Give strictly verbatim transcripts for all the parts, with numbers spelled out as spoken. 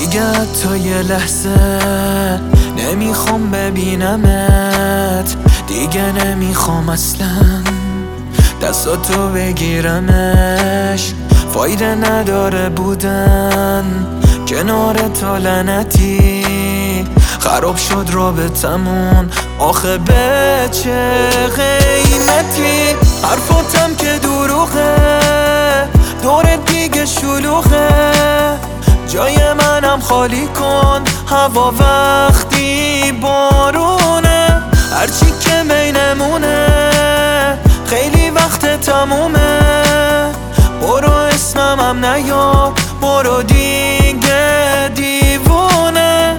دیگه تا یه لحظه نمیخوام ببینمت، دیگه نمیخوام اصلا دستاتو بگیرمش. فایده نداره بودن کنار تا لعنتی، خراب شد رابطمون آخه به چه قیمتی. حرفاتم که دروغه، دور دیگه شلوغه، جای منم خالی کن هوا وقتی بارونه. هرچی که بینمونه خیلی وقت تمومه، برو اسمم نیا، برو دیگه دیوونه.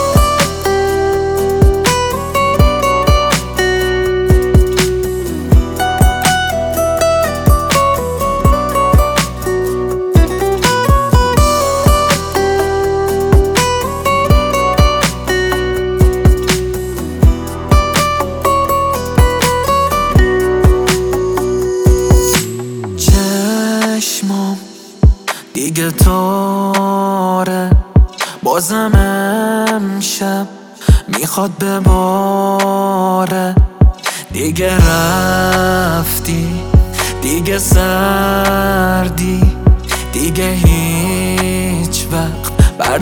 دیگه تاره بازم امشب میخواد بباره. دیگه رفتی، دیگه سردی، دیگه هیچ وقت بر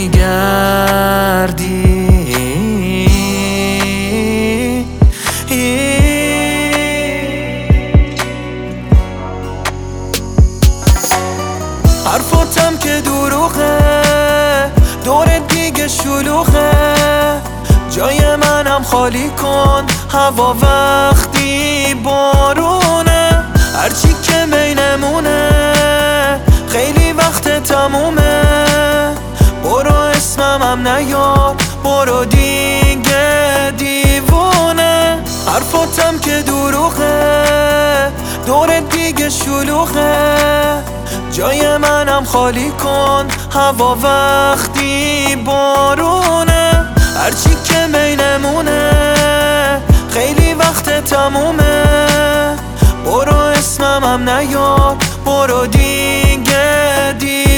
نمیگردی. حرفاتم که دروغه، دور دیگه شلوغه، جای منم خالی کن هوا وقتی بارونه. هرچی که بینمونه خیلی وقت تمومه، برو اسمم نیا، برو دیگه دیوونه. حرفاتم که دروغه، دور دیگه شلوغه، جای منم خالی کن هوا وقتی بارونه. هرچی که بینمونه خیلی وقت تمومه، برو اسمم نیا، برو دیگه دیگه